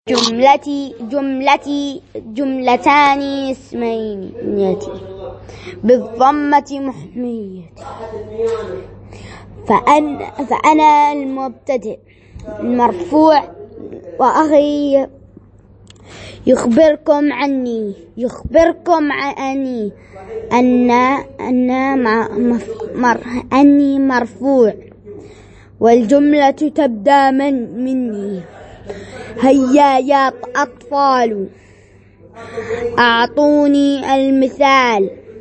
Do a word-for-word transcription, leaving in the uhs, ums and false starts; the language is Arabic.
جملتي جملتي جملتان اسميتي بالضمة محمية. فأنا, فأنا المبتدئ المرفوع، وأخي يخبركم عني يخبركم عني أن أن مر أني مرفوع، والجملة تبدأ من مني. هيا يا أطفال أعطوني المثال.